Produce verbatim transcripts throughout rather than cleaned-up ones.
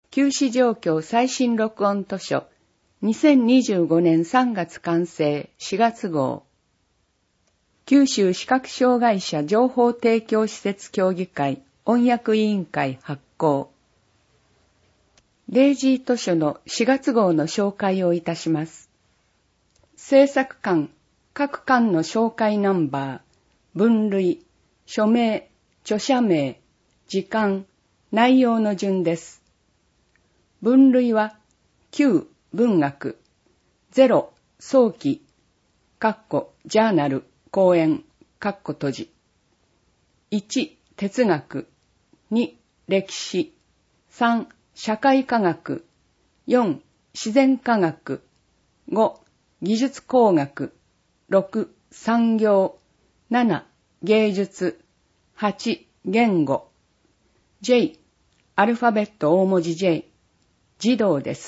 休止状況最新録音図書にせんにじゅうごねんさんがつ完成しがつ号。九州視覚障害者情報提供施設協議会音訳委員会発行。デイジー図書のしがつ号の紹介をいたします。制作巻、各巻の紹介ナンバー、分類、署名、著者名、時間、内容の順です。分類は、きゅう文学、ゼロ早期、カッコジャーナル、講演、カッコ閉じ。いち哲学、に歴史、さん社会科学、よん自然科学、ご技術工学、ろく産業、なな芸術、はち言語、J アルファベット大文字 J、児童です。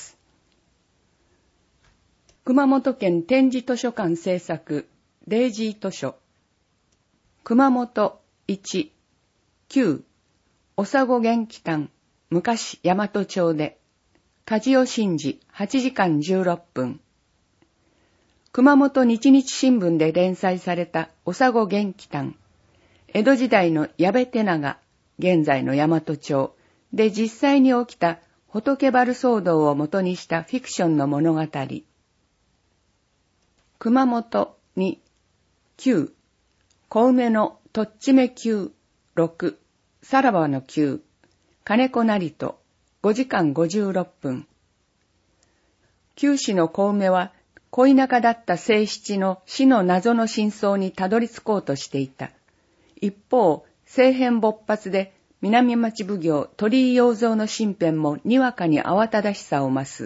熊本県点字図書館制作、デイジー図書。熊本いち、きゅう、おさご元気館、昔大和町で、梶尾真治はちじかんじゅうろっぷん。熊本日日新聞で連載されたおさご元気館、江戸時代の矢部手長、現在の大和町で実際に起きた仏原騒動を元にしたフィクションの物語。熊本に、きゅう、小梅のとっちめきゅう、ろく、さらばのきゅう、金子成人、ごじかんごじゅうろっぷん。九死の小梅は、恋仲だった清七の死の謎の真相にたどり着こうとしていた。一方、政変勃発で、南町奉行鳥居洋蔵の身辺もにわかに慌ただしさを増す。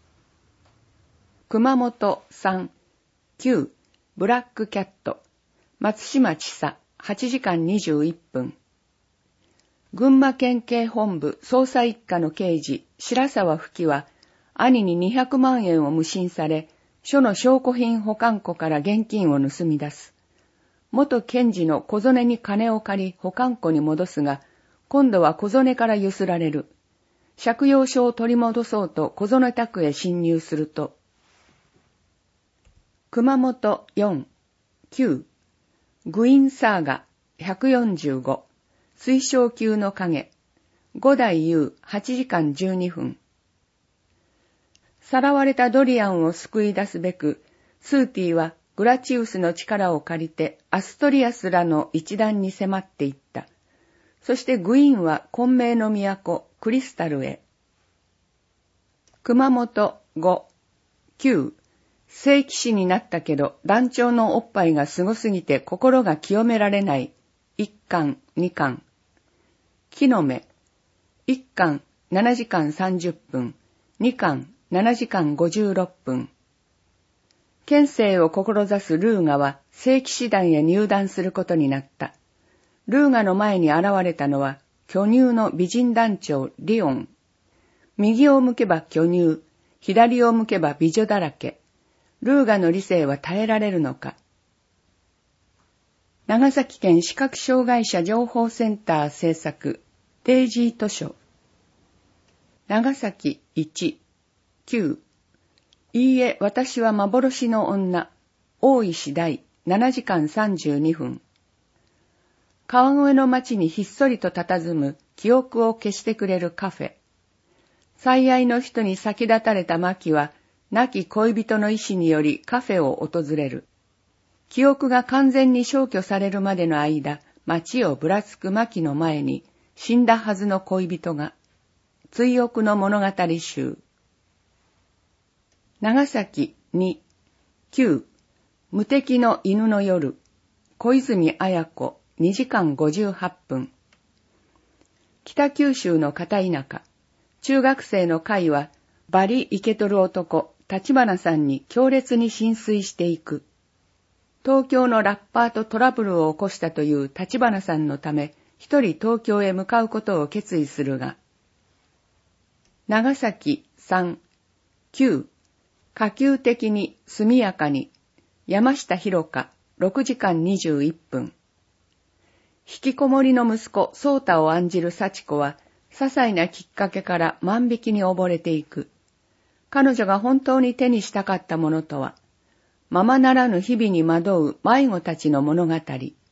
熊本さん、きゅう、ブラックキャット、松島千佐、はちじかんにじゅういっぷん。群馬県警本部捜査一課の刑事、白沢富貴は、兄ににひゃくまんえんを無心され、署の証拠品保管庫から現金を盗み出す。元検事の小曽根に金を借り保管庫に戻すが、今度は小曽根からゆすられる。借用書を取り戻そうと小曽根宅へ侵入すると、熊本よん、きゅう、グインサーガひゃくよんじゅうご、水晶級の影、五代優はちじかんじゅうにふん。さらわれたドリアンを救い出すべく、スーティはグラチウスの力を借りてアストリアスらの一団に迫っていった。そしてグイーンは混迷の都クリスタルへ。熊本ご、きゅう、聖騎士になったけど団長のおっぱいがすごすぎて心が清められない。いっかん、にかん。木の芽。いっかんななじかんさんじゅっぷん。にかんななじかんごじゅうろっぷん。県政を志すルーガは聖騎士団へ入団することになった。ルーガの前に現れたのは巨乳の美人団長リオン。右を向けば巨乳、左を向けば美女だらけ。ルーガの理性は耐えられるのか。長崎県視覚障害者情報センター制作、デイジー図書。長崎いち、きゅう、いいえ私は幻の女、大石大ななじかんさんじゅうにふん。川越の町にひっそりと佇む記憶を消してくれるカフェ。最愛の人に先立たれた牧は、亡き恋人の意志によりカフェを訪れる。記憶が完全に消去されるまでの間、町をぶらつく牧の前に、死んだはずの恋人が、追憶の物語集。長崎に、きゅう、無敵の犬の夜、小泉綾子、にじかんごじゅうはっぷん。北九州の片田舎、中学生の会は、バリイケとる男、立花さんに強烈に心酔していく。東京のラッパーとトラブルを起こしたという立花さんのため、一人東京へ向かうことを決意するが、長崎さん、きゅう、可及的に速やかに、山下博香、ろくじかんにじゅういっぷん。引きこもりの息子、宗太を案じる幸子は、 些細なきっかけから万引きに溺れていく。彼女が本当に手にしたかったものとは、ままならぬ日々に惑う迷子たちの物語。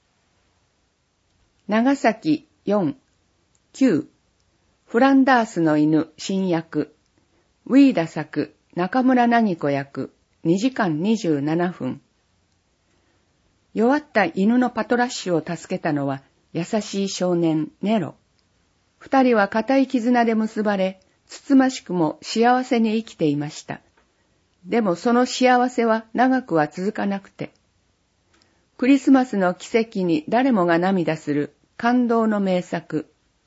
長崎よん、きゅう、フランダースの犬新役、ウィーダ作、中村凪子役、にじかんにじゅうななふん。弱った犬のパトラッシュを助けたのは優しい少年ネロ。二人は固い絆で結ばれ、つつましくも幸せに生きていました。でもその幸せは長くは続かなくて、クリスマスの奇跡に誰もが涙する感動の名作。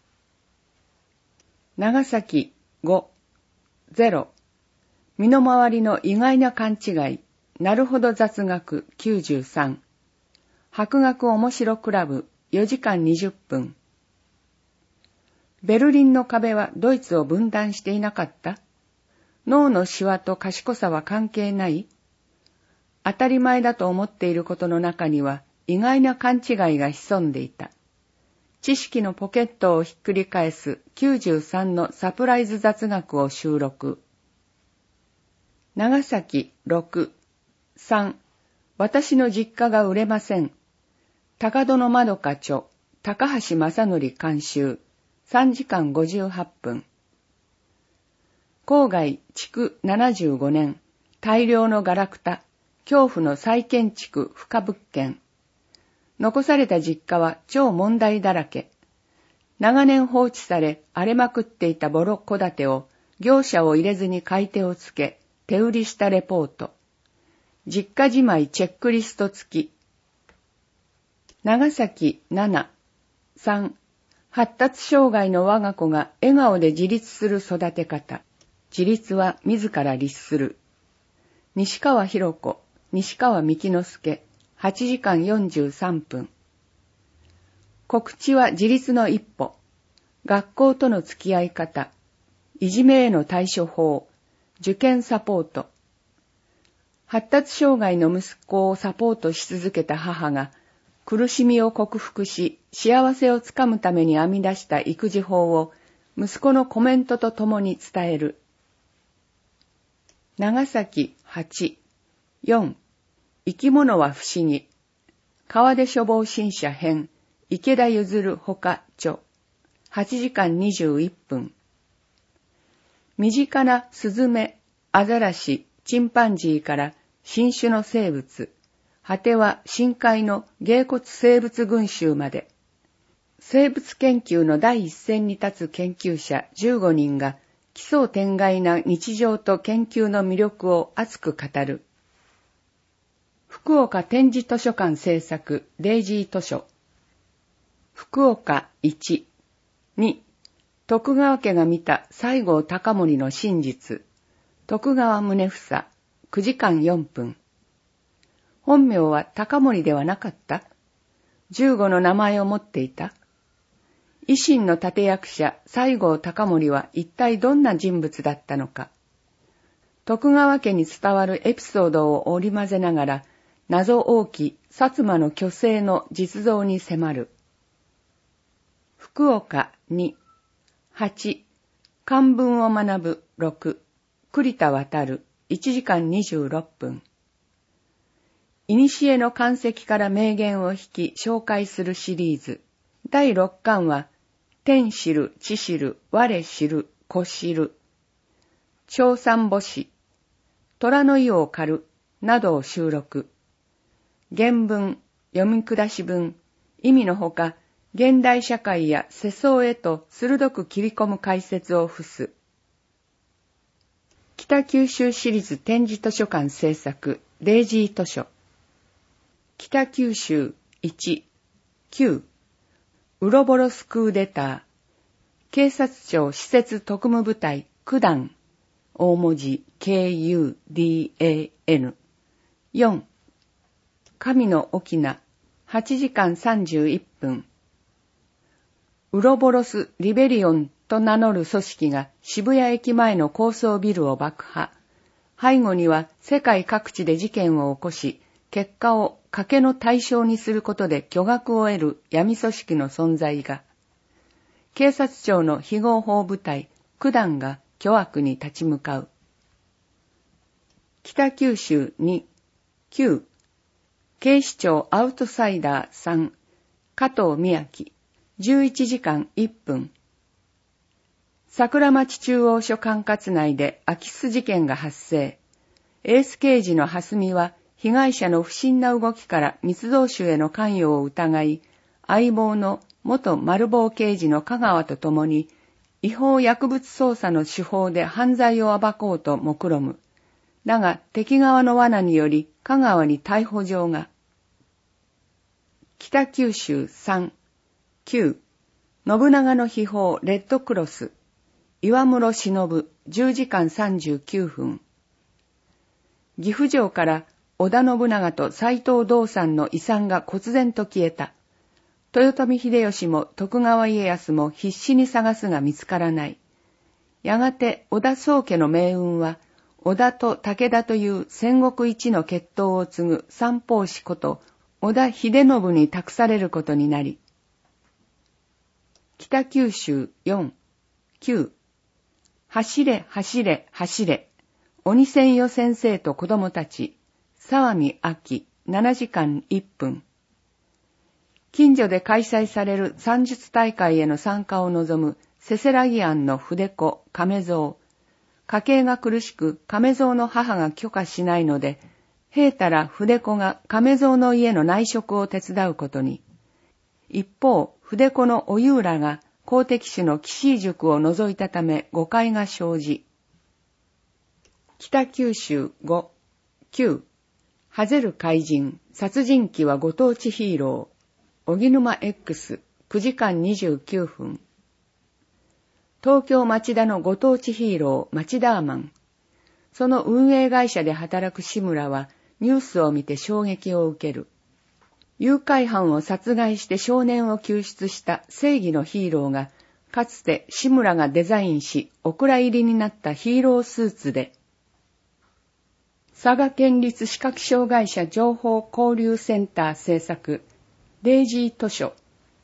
長崎ご、ゼロ、身の回りの意外な勘違い、なるほど雑学きゅうじゅうさん、博学おもしろクラブよじかんにじゅっぷん。ベルリンの壁はドイツを分断していなかった？脳のシワと賢さは関係ない？当たり前だと思っていることの中には意外な勘違いが潜んでいた。知識のポケットをひっくり返すきゅうじゅうさんのサプライズ雑学を収録。長崎ろく、さん、私の実家が売れません。高戸のまどか著、高橋正則監修、さんじかんごじゅうはっぷん。郊外築ななじゅうごねん、大量のガラクタ、恐怖の再建築不可物件。残された実家は超問題だらけ。長年放置され荒れまくっていたボロ戸建てを業者を入れずに買い手をつけ、手売りしたレポート。実家じまいチェックリスト付き。長崎なな、さん、発達障害の我が子が笑顔で自立する育て方。自立は自ら律する。西川博子、西川幹之助、はちじかんよんじゅうさんぷん。告知は自立の一歩。学校との付き合い方。いじめへの対処法。受験サポート。発達障害の息子をサポートし続けた母が、苦しみを克服し、幸せをつかむために編み出した育児法を、息子のコメントとともに伝える。長崎はち、よん、生き物は不思議。川出処方新社編、池田譲ほか著、はちじかんにじゅういっぷん。身近なスズメ、アザラシ、チンパンジーから新種の生物、果ては深海の芸骨生物群衆まで、生物研究の第一線に立つ研究者じゅうごにんが奇想天外な日常と研究の魅力を熱く語る。福岡展示図書館制作デイジー図書。福岡いち、に、徳川家が見た西郷隆盛の真実。徳川宗房、くじかんよんぷん。本名は隆盛ではなかった？じゅうごの名前を持っていた？維新の立役者西郷隆盛は一体どんな人物だったのか。徳川家に伝わるエピソードを織り交ぜながら、謎多き薩摩の巨星の実像に迫る。福岡に、はち、漢文を学ぶろく、栗田渡いちじかんにじゅうろっぷん。いにしえの漢石から名言を引き紹介するシリーズ。だいろっかんは、天知る、地知る、我知る、子知る。長三母子、虎の意を狩る、などを収録。原文、読み下し文、意味のほか、現代社会や世相へと鋭く切り込む解説を付す。北九州市立展示図書館制作デイジー図書。北九州いち、きゅう、ウロボロスクーデター、警察庁施設特務部隊九段、大文字 ケーユーディーエーエヌ。よん、神の翁、はちじかんさんじゅういっぷん。ウロボロス・リベリオンと名乗る組織が渋谷駅前の高層ビルを爆破。背後には世界各地で事件を起こし、結果を賭けの対象にすることで巨額を得る闇組織の存在が。 警察庁の非合法部隊、九団が巨悪に立ち向かう。北九州に、きゅう、警視庁アウトサイダーさん、加藤美明、じゅういちじかんいっぷん。桜町中央署管轄内で空き巣事件が発生。エース刑事の蓮見は、被害者の不審な動きから密造酒への関与を疑い、相棒の元丸棒刑事の香川と共に、違法薬物捜査の手法で犯罪を暴こうと目論む。だが敵側の罠により香川に逮捕状が。北九州さん、きゅう、信長の秘宝レッドクロス、岩室忍じゅうじかんさんじゅうきゅうふん。岐阜城から織田信長と斎藤道三の遺産が忽然と消えた。豊臣秀吉も徳川家康も必死に探すが見つからない。やがて織田宗家の命運は、織田と武田という戦国一の血統を継ぐ三法師こと織田秀信に託されることになり、北九州よん、きゅう、走れ走れ走れ、鬼千代先生と子供たち、沢見秋ななじかんいっぷん。近所で開催される算術大会への参加を望むせせらぎ庵の筆子亀蔵。家計が苦しく亀蔵の母が許可しないので、平太ら筆子が亀蔵の家の内職を手伝うことに。一方、筆子のおゆうらが公的種の騎士塾を除いたため誤解が生じ。北九州ご、きゅう、はぜる怪人、殺人鬼はご当地ヒーロー、荻沼 X、くじかんにじゅうきゅうふん。東京町田のご当地ヒーロー、町田ーマン。その運営会社で働く志村は、ニュースを見て衝撃を受ける。誘拐犯を殺害して少年を救出した正義のヒーローが、かつて志村がデザインし、お蔵入りになったヒーロースーツで、佐賀県立視覚障害者情報交流センター制作、デイジー図書。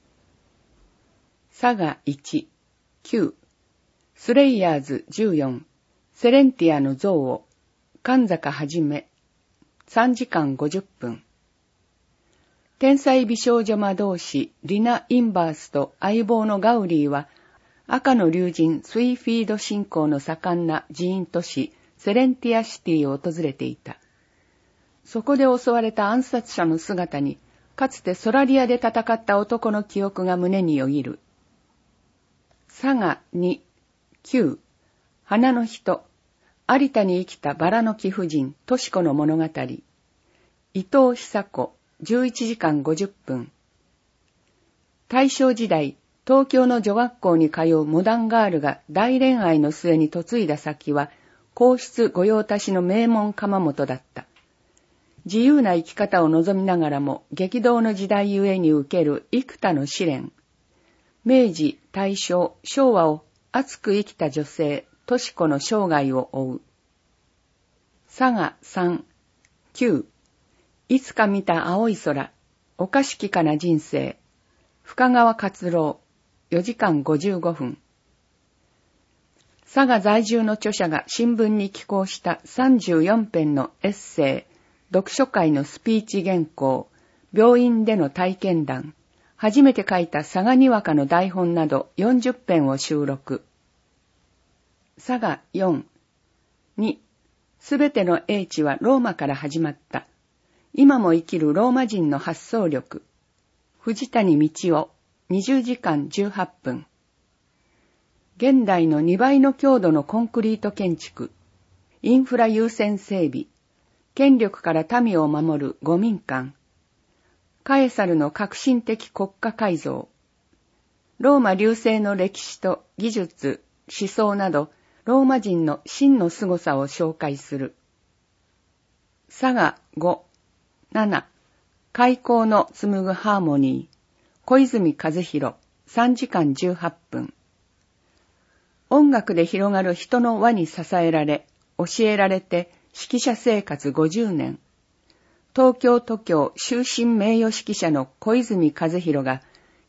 佐賀いち、きゅう、スレイヤーズじゅうよん、セレンティアの像を、神坂はじめ、さんじかんごじゅっぷん。天才美少女魔導士リナ・インバースと相棒のガウリーは、赤の竜神スイフィード信仰の盛んな寺院都市セレンティアシティを訪れていた。そこで襲われた暗殺者の姿に、かつてソラリアで戦った男の記憶が胸によぎる。佐賀に、きゅう、花の人、有田に生きたバラの貴婦人、とし子の物語。伊藤久子、じゅういちじかんごじゅっぷん。大正時代、東京の女学校に通うモダンガールが大恋愛の末に嫁いだ先は、皇室御用達の名門窯元だった。自由な生き方を望みながらも、激動の時代ゆえに受ける幾多の試練。明治、大正、昭和を熱く生きた女性、とし子の生涯を追う。佐賀さん、きゅう、いつか見た青い空、おかしきかな人生、深川勝郎、よじかんごじゅうごふん。佐賀在住の著者が新聞に寄稿したさんじゅうよんぺんのエッセイ、読書会のスピーチ原稿、病院での体験談、初めて書いた佐賀にわかの台本などよんじゅっぺんを収録。佐賀よん、に、すべての英知はローマから始まった。今も生きるローマ人の発想力。藤谷道夫、にじゅうじかんじゅうはっぷん。現代のにばいの強度のコンクリート建築。インフラ優先整備。権力から民を守る五民間。カエサルの革新的国家改造。ローマ隆盛の歴史と技術、思想など、ローマ人の真の凄さを紹介する。佐賀ご、なな、開口の紡ぐハーモニー。小泉和弘、さんじかんじゅうはっぷん。音楽で広がる人の輪に支えられ、教えられて指揮者生活ごじゅうねん。東京都庁終身名誉指揮者の小泉和弘が、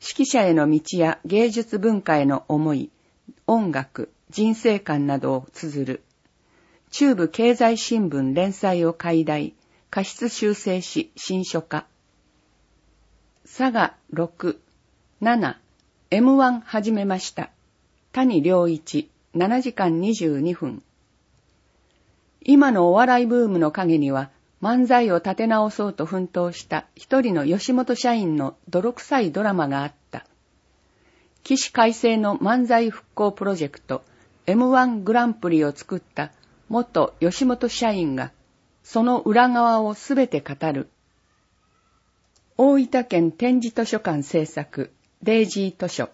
指揮者への道や芸術文化への思い、音楽、人生観などを綴る。中部経済新聞連載を開題、過失修正し新書化。佐賀ろく、なな、エムワン 始めました。谷良一、ななじかんにじゅうにふん。今のお笑いブームの陰には、漫才を立て直そうと奮闘した一人の吉本社員の泥臭いドラマがあった。起死回生の漫才復興プロジェクト エムワン グランプリを作った元吉本社員が、その裏側をすべて語る。大分県展示図書館制作、デイジー図書。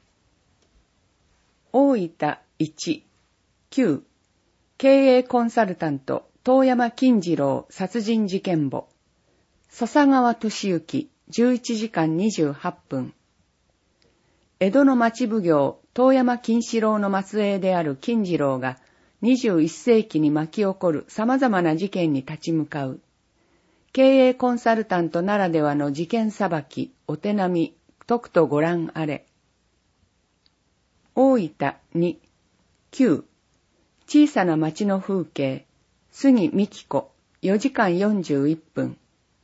大分いち、きゅう、経営コンサルタント、遠山金次郎殺人事件簿。笹川俊之、じゅういちじかんにじゅうはっぷん。江戸の町奉行、遠山金四郎の末裔である金次郎が、にじゅういっせいきに巻き起こる様々な事件に立ち向かう。経営コンサルタントならではの事件裁き、お手並み、とくとご覧あれ。大分に、きゅう、小さな町の風景、杉美希子、よじかんよんじゅういっぷん。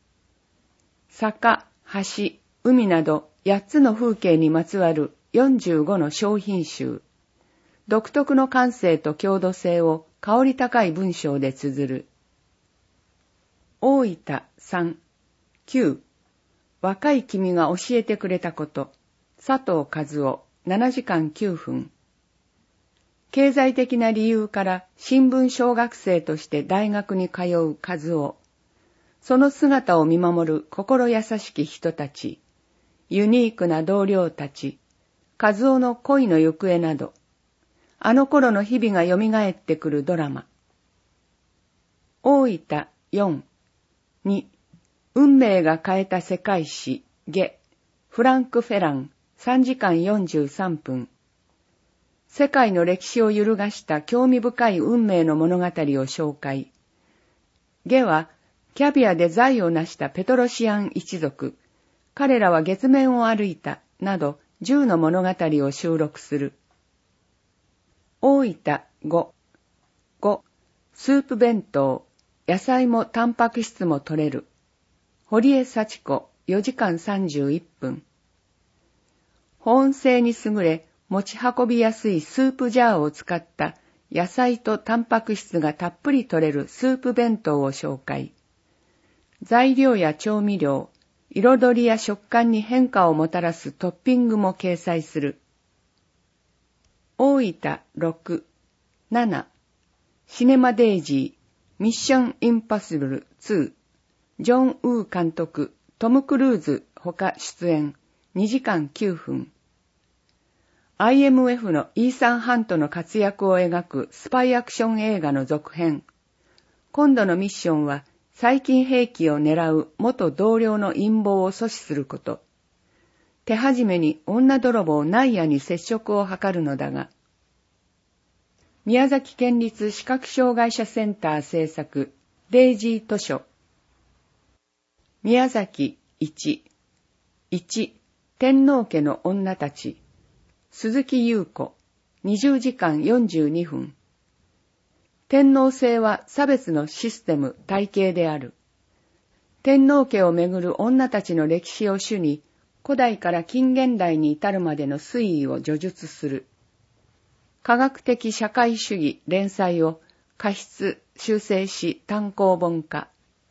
坂、橋、海などやっつの風景にまつわるよんじゅうごの小品集。独特の感性と郷土性を香り高い文章で綴る。大分さん、きゅう、若い君が教えてくれたこと、佐藤和夫、ななじかんきゅうふん。経済的な理由から新聞小学生として大学に通う和夫。その姿を見守る心優しき人たち、ユニークな同僚たち、和夫の恋の行方など、あの頃の日々が蘇ってくるドラマ。大分よん、に、運命が変えた世界史、ゲ、フランク・フェラン、さんじかんよんじゅうさんぷん。世界の歴史を揺るがした興味深い運命の物語を紹介。ゲは、キャビアで財を成したペトロシアン一族、彼らは月面を歩いた、などじゅうの物語を収録する。大分ご、ご、スープ弁当、野菜もタンパク質も取れる。堀江幸子、よじかんさんじゅういっぷん。保温性に優れ、持ち運びやすいスープジャーを使った野菜とタンパク質がたっぷり取れるスープ弁当を紹介。材料や調味料、彩りや食感に変化をもたらすトッピングも掲載する。大分ろく、なな、シネマデイジー、ミッションインパッシブルツー、ジョン・ウー監督、トム・クルーズほか出演、にじかんきゅうふん。アイエムエフ のイーサン・ハントの活躍を描くスパイアクション映画の続編。今度のミッションは、細菌兵器を狙う元同僚の陰謀を阻止すること。手始めに女泥棒ナイヤに接触を図るのだが、宮崎県立視覚障害者センター制作、デイジー図書。宮崎いち、いち、天皇家の女たち。鈴木優子、にじゅうじかんよんじゅうにふん。天皇制は差別のシステム、体系である。天皇家をめぐる女たちの歴史を主に、古代から近現代に至るまでの推移を叙述する。科学的社会主義連載を過失、修正し単行本化。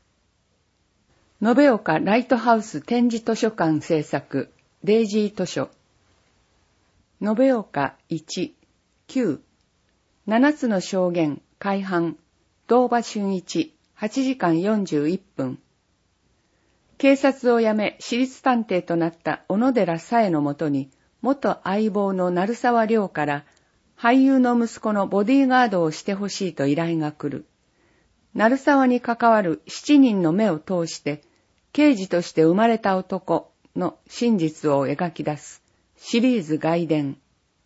延岡ライトハウス展示図書館制作、デイジー図書。延岡いち、きゅう、七つの証言、改版、堂場俊一、はちじかんよんじゅういっぷん。警察を辞め、私立探偵となった小野寺紗枝のもとに、元相棒の鳴沢亮から、俳優の息子のボディーガードをしてほしいと依頼が来る。鳴沢に関わる七人の目を通して、刑事として生まれた男の真実を描き出す。シリーズ外伝。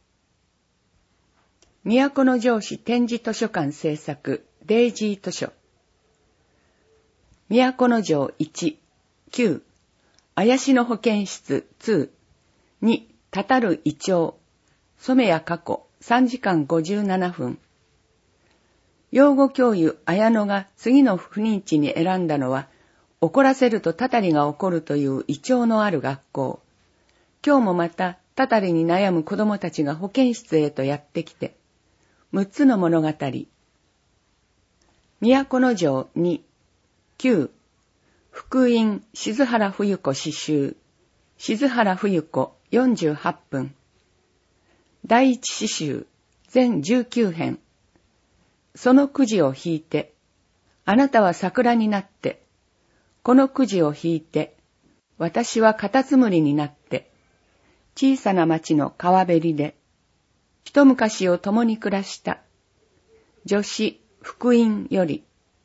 都城市展示図書館制作、デイジー図書。都城いち、きゅう、怪しの保健室に、 に、たたるイチョウ、染谷過去さんじかんごじゅうななふん。養護教諭綾野が次の不妊地に選んだのは、怒らせるとたたりが起こるというイチョウのある学校。今日もまたたたりに悩む子供たちが保健室へとやってきて、むっつの物語。都城に、きゅう、福音静原冬子詩集、静原冬子よんじゅうはっぷん。第一詩集、全じゅうきゅうへん。そのくじを引いて、あなたは桜になって、このくじを引いて、私はカタツムリになって、小さな町の川べりで、一昔を共に暮らした、女子福音より、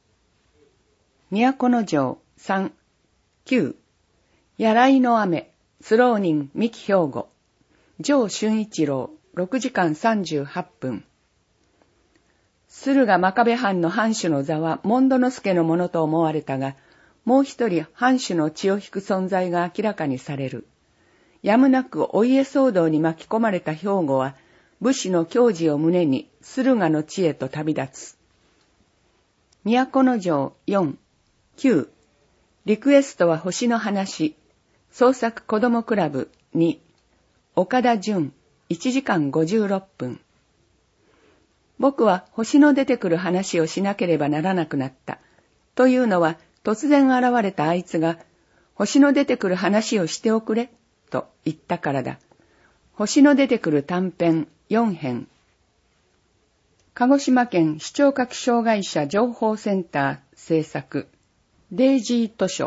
都城さん、きゅう、やらいの雨、スローニン三木兵庫、城俊一郎、ろくじかんさんじゅうはっぷん。駿河真壁藩の藩主の座はモンドノスケのものと思われたが、もう一人藩主の血を引く存在が明らかにされる。やむなくお家騒動に巻き込まれた兵庫は、武士の矜持を胸に駿河の地へと旅立つ。都城よん、きゅう、リクエストは星の話、創作子どもクラブに、岡田純、いちじかんごじゅうろっぷん。僕は星の出てくる話をしなければならなくなった。というのは、突然現れたあいつが、星の出てくる話をしておくれ、と言ったからだ。星の出てくる短編よんへん。鹿児島県視聴覚障害者情報センター制作、デイジー図書。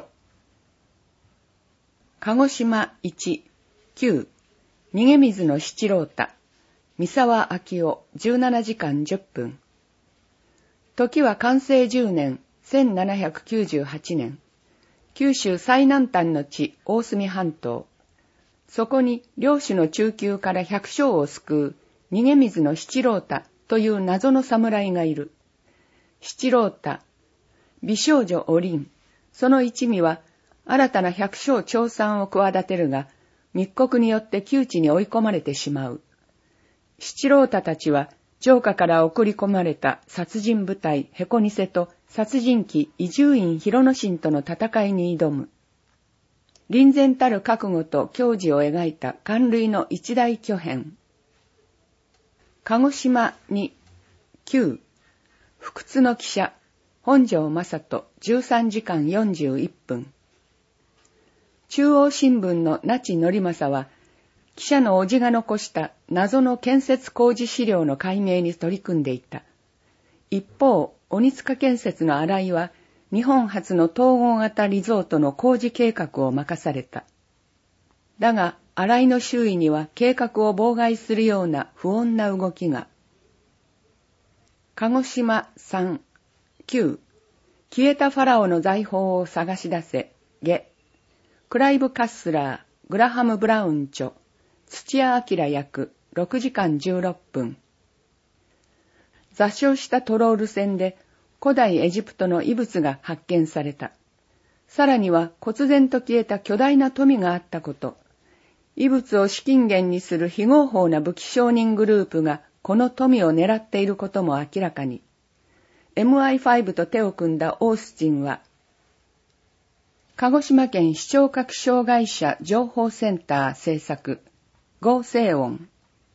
鹿児島いち、きゅう、逃げ水の七郎太、三沢明夫じゅうななじかんじゅっぷん。時は寛政じゅうねん、せんななひゃくきゅうじゅうはちねん。九州最南端の地、大隅半島。そこに領主の中宮から百姓を救う逃げ水の七郎太という謎の侍がいる。七郎太、美少女お凛、その一味は新たな百姓調査を企てるが、密告によって窮地に追い込まれてしまう。七郎太たちは城下から送り込まれた殺人部隊ヘコニセと殺人鬼伊集院広之進との戦いに挑む。臨然たる覚悟と矜持を描いた感類の一大巨編。鹿児島に、きゅう、不屈の記者、本庄正人じゅうさんじかんよんじゅういっぷん。中央新聞の那智則正は、記者の叔父が残した謎の建設工事資料の解明に取り組んでいた。一方、鬼塚建設の新井は、日本初の統合型リゾートの工事計画を任された。だが、新井の周囲には計画を妨害するような不穏な動きが。鹿児島さん、きゅう、消えたファラオの財宝を探し出せ、下。クライブ・カッスラー、グラハム・ブラウン著、土屋明役、ろくじかんじゅうろっぷん。座礁したトロール船で古代エジプトの遺物が発見された。さらには忽然と消えた巨大な富があったこと。遺物を資金源にする非合法な武器商人グループがこの富を狙っていることも明らかに。エムアイファイブ と手を組んだオースチンは、鹿児島県視聴覚障害者情報センター制作、合成音。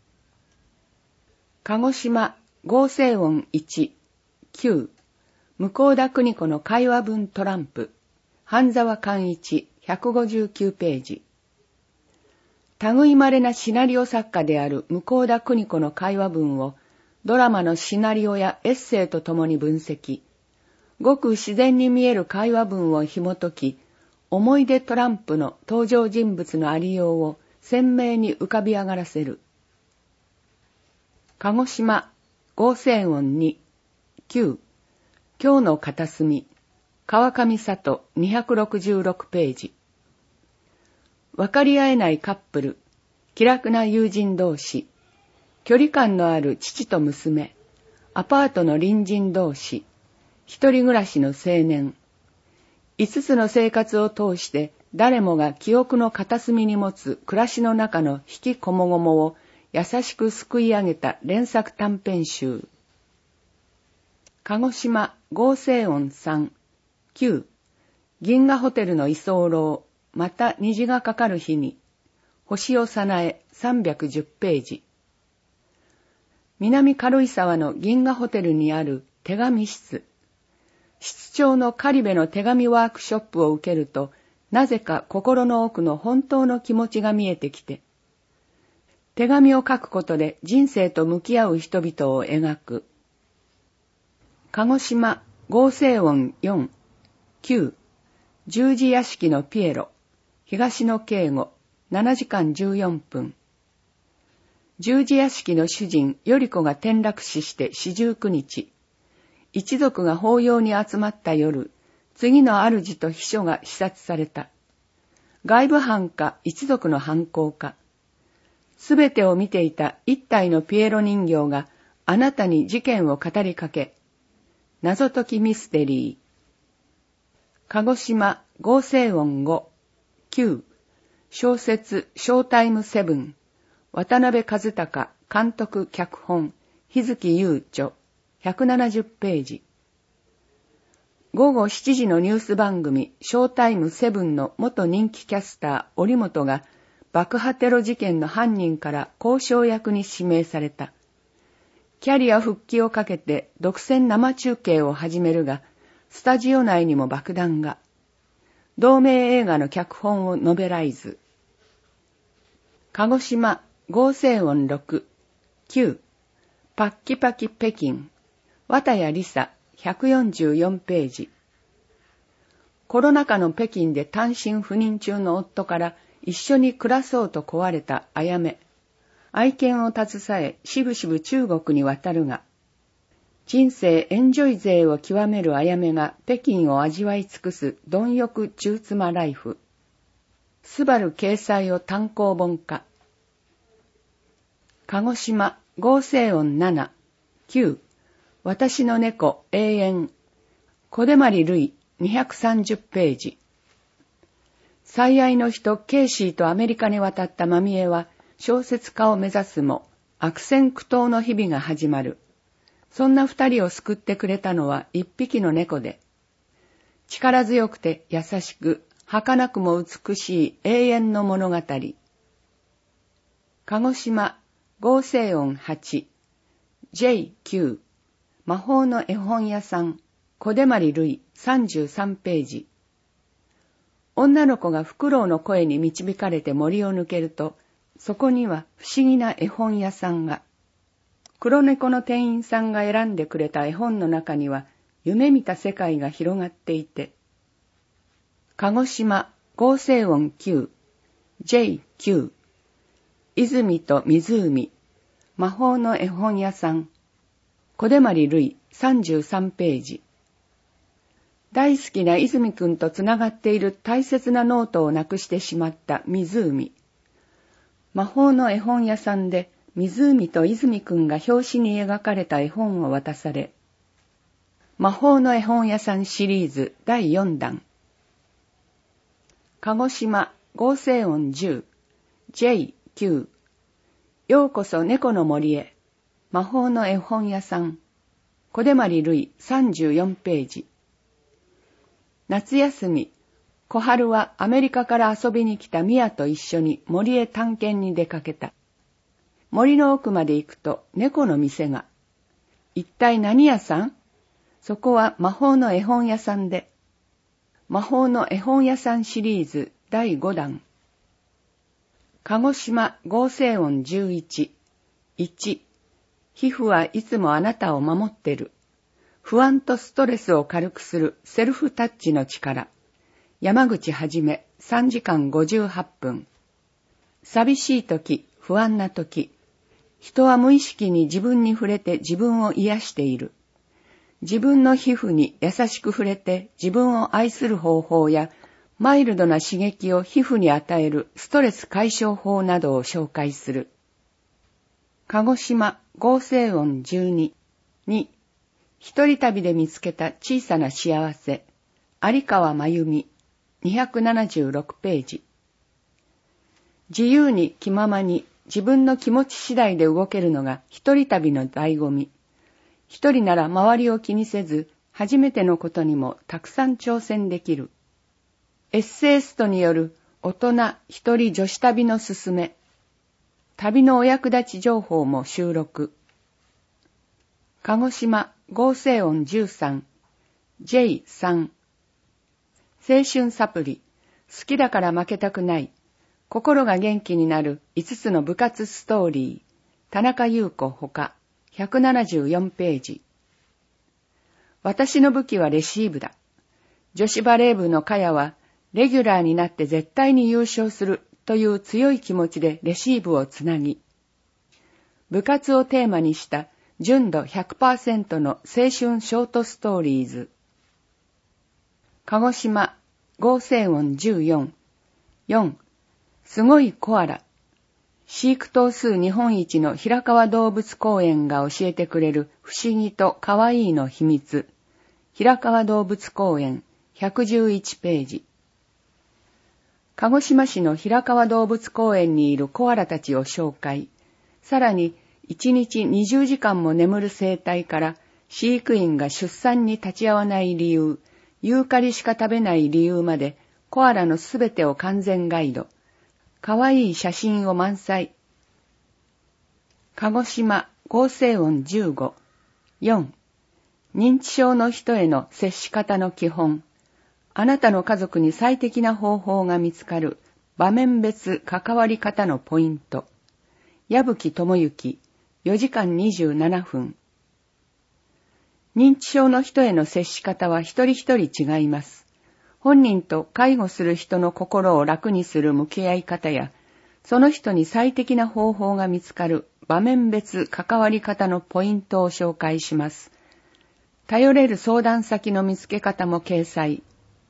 鹿児島合成音いち、きゅう、向田邦子の会話文トランプ、半沢寛一、ひゃくごじゅうきゅうページ。類まれなシナリオ作家である向田邦子の会話文をドラマのシナリオやエッセイとともに分析。ごく自然に見える会話文を紐解き、思い出トランプの登場人物のありようを鮮明に浮かび上がらせる。鹿児島合成音に、きゅう、今日の片隅、川上里にひゃくろくじゅうろくページ。分かり合えないカップル、気楽な友人同士、距離感のある父と娘、アパートの隣人同士、一人暮らしの青年。五つの生活を通して誰もが記憶の片隅に持つ暮らしの中の引きこもごもを優しくすくい上げた連作短編集。鹿児島合成音さん、きゅう、銀河ホテルの居候、また虹がかかる日に、星尾早苗さんびゃくじゅうページ。南軽井沢の銀河ホテルにある手紙室。室長の狩部の手紙ワークショップを受けると、なぜか心の奥の本当の気持ちが見えてきて、手紙を書くことで人生と向き合う人々を描く。鹿児島合成音よん、きゅう、十字屋敷のピエロ、東野圭吾、ななじかんじゅうよんぷん。十字屋敷の主人、頼子が転落死して四十九日。一族が法要に集まった夜、次の主と秘書が刺殺された。外部犯か一族の犯行か。すべてを見ていた一体のピエロ人形があなたに事件を語りかけ。謎解きミステリー。鹿児島合成音ご、きゅう、小説ショータイムセブン、渡辺和孝監督脚本、日月悠著、ひゃくななじゅうページ。ごごしちじのニュース番組ショータイムセブンの元人気キャスター折本が爆破テロ事件の犯人から交渉役に指名された。キャリア復帰をかけて独占生中継を始めるが、スタジオ内にも爆弾が。同名映画の脚本をノベライズ。鹿児島合成音ろく、きゅう、パッキパキ北京、綿谷りさひゃくよんじゅうよんページ。コロナ禍の北京で単身赴任中の夫から一緒に暮らそうと請われたあやめ。愛犬を携え、しぶしぶ中国に渡るが、人生エンジョイ勢を極めるあやめが北京を味わい尽くす貪欲中妻ライフ。スバル掲載を単行本化。鹿児島合成音なな、きゅう、私の猫永遠。小出まりるいにひゃくさんじゅうページ。最愛の人ケイシーとアメリカに渡ったマミエは小説家を目指すも悪戦苦闘の日々が始まる。そんな二人を救ってくれたのは一匹の猫で、力強くて優しく儚くも美しい永遠の物語。鹿児島合成音はち、ジェイきゅう、魔法の絵本屋さん、小出まりるいさんじゅうさんページ。女の子がフクロウの声に導かれて森を抜けると、そこには不思議な絵本屋さんが。黒猫の店員さんが選んでくれた絵本の中には、夢見た世界が広がっていて。鹿児島合成音きゅう、ジェイきゅう、泉と湖、魔法の絵本屋さん、小出まりるいさんじゅうさんページ。大好きな泉くんとつながっている大切なノートをなくしてしまった湖。魔法の絵本屋さんで湖と泉くんが表紙に描かれた絵本を渡され、魔法の絵本屋さんシリーズだいよんだん。鹿児島合成音じゅう、ジェイきゅう、ようこそ猫の森へ、魔法の絵本屋さん、小出まりるいさんじゅうよんページ。夏休み、小春はアメリカから遊びに来たミヤと一緒に森へ探検に出かけた。森の奥まで行くと猫の店が。一体何屋さん？そこは魔法の絵本屋さんで。魔法の絵本屋さんシリーズだいごだん。鹿児島合成音じゅういち、いち、皮膚はいつもあなたを守ってる。不安とストレスを軽くするセルフタッチの力。山口はじめさんじかんごじゅうはっぷん。寂しいとき、不安なとき。人は無意識に自分に触れて自分を癒している。自分の皮膚に優しく触れて自分を愛する方法や、マイルドな刺激を皮膚に与えるストレス解消法などを紹介する。鹿児島合成音じゅうに、に、一人旅で見つけた小さな幸せ、有川真由美、 にひゃくななじゅうろくページ。自由に気ままに自分の気持ち次第で動けるのが一人旅の醍醐味。一人なら周りを気にせず、初めてのことにもたくさん挑戦できる。エッセイストによる大人一人女子旅のすすめ。旅のお役立ち情報も収録。鹿児島合成音じゅうさん、ジェイさん。青春サプリ、好きだから負けたくない。心が元気になるいつつの部活ストーリー。田中優子ほか、ひゃくななじゅうよんページ。私の武器はレシーブだ。女子バレー部のカヤは、レギュラーになって絶対に優勝するという強い気持ちでレシーブをつなぎ、部活をテーマにした純度 ひゃくパーセント の青春ショートストーリーズ。鹿児島合成音じゅうよん、よん、すごいコアラ。飼育頭数日本一の平川動物公園が教えてくれる不思議とかわいいの秘密。平川動物公園ひゃくじゅういちページ。鹿児島市の平川動物公園にいるコアラたちを紹介。さらにいちにちにじゅうじかんも眠る生態から飼育員が出産に立ち会わない理由、ユーカリしか食べない理由までコアラのすべてを完全ガイド。かわいい写真を満載。鹿児島合成音じゅうご、よん、認知症の人への接し方の基本。あなたの家族に最適な方法が見つかる場面別関わり方のポイント。矢吹智之、よじかんにじゅうななふん。認知症の人への接し方は一人一人違います。本人と介護する人の心を楽にする向き合い方や、その人に最適な方法が見つかる場面別関わり方のポイントを紹介します。頼れる相談先の見つけ方も掲載。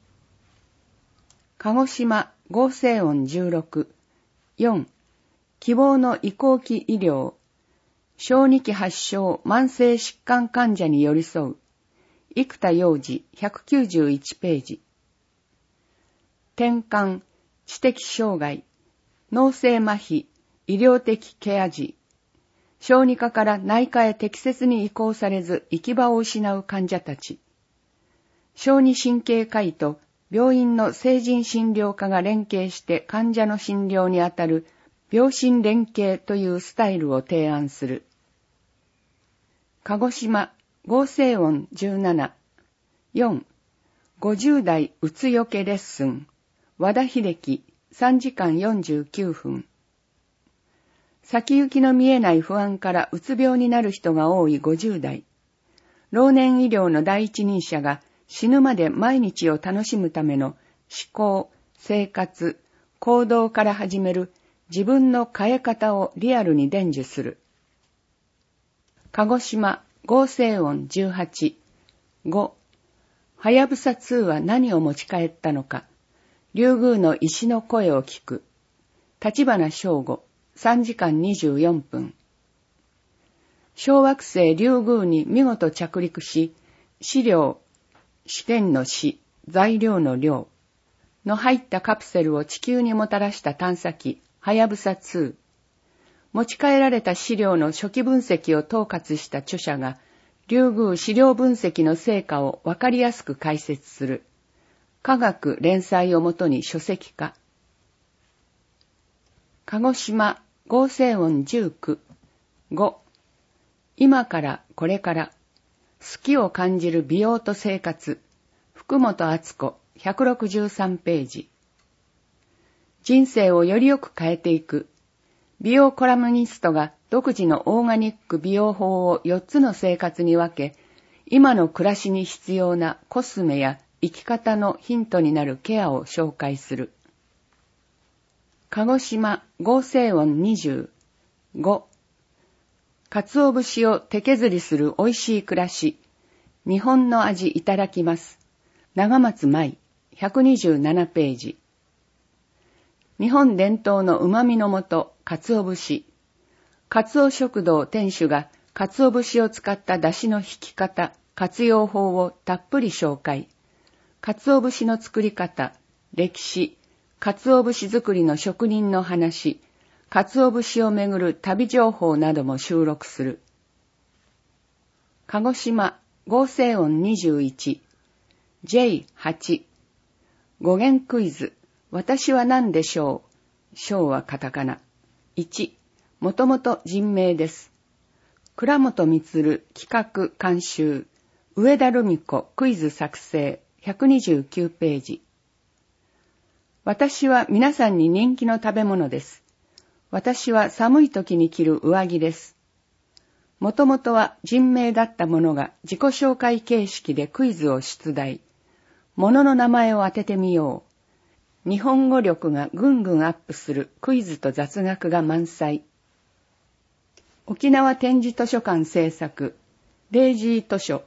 鹿児島合成音じゅうろく、よん、希望の移行期医療。小児期発症慢性疾患患者に寄り添う。生田洋二ひゃくきゅうじゅういちページ。転換、知的障害、脳性麻痺、医療的ケア児。小児科から内科へ適切に移行されず行き場を失う患者たち。小児神経科医と病院の成人診療科が連携して患者の診療にあたる病診連携というスタイルを提案する。鹿児島合成音じゅうなな、よん、ごじゅう代うつよけレッスン。和田秀樹さんじかんよんじゅうきゅうふん。先行きの見えない不安からうつ病になる人が多いごじゅう代。老年医療の第一人者が死ぬまで毎日を楽しむための思考、生活、行動から始める自分の変え方をリアルに伝授する。鹿児島合成音じゅうはち、ご、はやぶさには何を持ち帰ったのか。竜宮の石の声を聞く。立花正吾さんじかんにじゅうよんぷん。小惑星竜宮に見事着陸し、試料、試験の試、材料の量の入ったカプセルを地球にもたらした探査機、はやぶさに。持ち帰られた資料の初期分析を統括した著者が、竜宮資料分析の成果をわかりやすく解説する。科学連載をもとに書籍化。鹿児島合成音じゅうきゅう、ご、今からこれから好きを感じる美容と生活。福本敦子ひゃくろくじゅうさんページ。人生をよりよく変えていく。美容コラムニストが独自のオーガニック美容法をよっつの生活に分け、今の暮らしに必要なコスメや生き方のヒントになるケアを紹介する。鹿児島合成音にじゅう、ご、鰹節を手削りする美味しい暮らし。日本の味いただきます。長松舞ひゃくにじゅうななページ。日本伝統の旨味の素、鰹節。鰹食堂店主が鰹節を使った出汁の引き方、活用法をたっぷり紹介。鰹節の作り方、 歴史、鰹節作りの職人の話、鰹節をめぐる旅情報なども収録する。鹿児島合成音にじゅういち、ジェイはち、語源クイズ、私は何でしょう、章はカタカナ。いち、もともと人名です。倉本充企画監修、上田留美子クイズ作成、ひゃくにじゅうきゅうページ。私は皆さんに人気の食べ物です。私は寒い時に着る上着です。もともとは人名だったものが自己紹介形式でクイズを出題。物の名前を当ててみよう。日本語力がぐんぐんアップするクイズと雑学が満載。沖縄展示図書館制作、デイジー図書。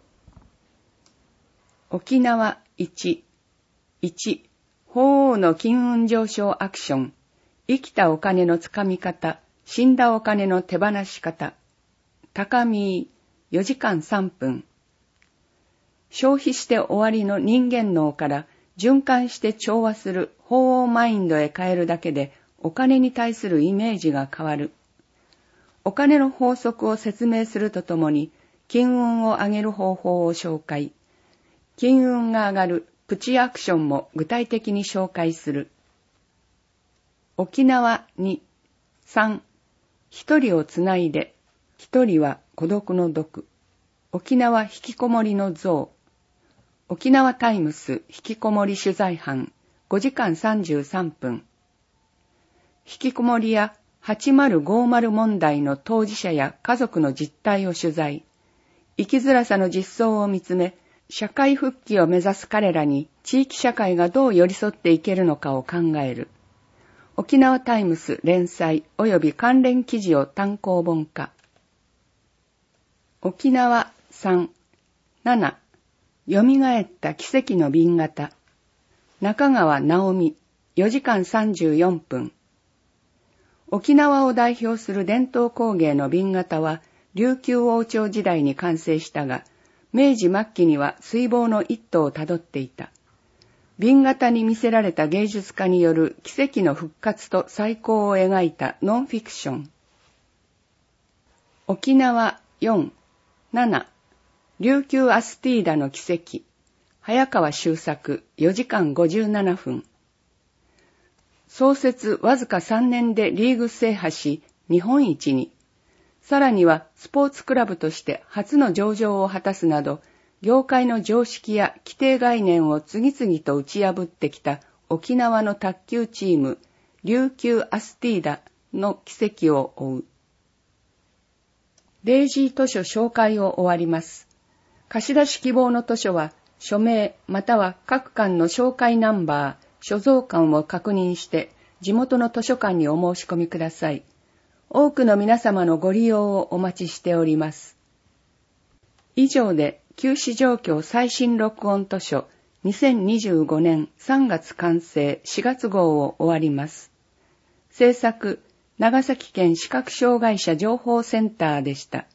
沖縄いち、いち、鳳凰の金運上昇アクション。生きたお金のつかみ方、死んだお金の手放し方。高見よじかんさんぷん。消費して終わりの人間脳から循環して調和する鳳凰マインドへ変えるだけでお金に対するイメージが変わる。お金の法則を説明するとともに金運を上げる方法を紹介。金運が上がるプチアクションも具体的に紹介する。沖縄に、さん、一人をつないで、一人は孤独の毒。沖縄引きこもりの像。沖縄タイムス引きこもり取材班、ごじかんさんじゅうさんぷん。引きこもりやはちまるごまる問題の当事者や家族の実態を取材。生きづらさの実相を見つめ、社会復帰を目指す彼らに地域社会がどう寄り添っていけるのかを考える。沖縄タイムス連載及び関連記事を単行本化。沖縄さん、なな、蘇った奇跡の紅型。中川直美、よじかんさんじゅうよんぷん。沖縄を代表する伝統工芸の紅型は、琉球王朝時代に完成したが、明治末期には水防の一途をたどっていた。紅型に魅せられた芸術家による奇跡の復活と再興を描いたノンフィクション。沖縄よん、なな、琉球アスティーダの奇跡。早川修作よじかんごじゅうななふん。創設わずかさんねんでリーグ制覇し日本一に。さらにはスポーツクラブとして初の上場を果たすなど、業界の常識や規定概念を次々と打ち破ってきた沖縄の卓球チーム、琉球アスティーダの奇跡を追う。デイジー図書紹介を終わります。貸し出し希望の図書は、署名または各館の紹介ナンバー、所蔵館を確認して、地元の図書館にお申し込みください。多くの皆様のご利用をお待ちしております。以上で、休止状況最新録音図書にせんにじゅうごねんさんがつ完成しがつ号を終わります。制作、長崎県視覚障害者情報センターでした。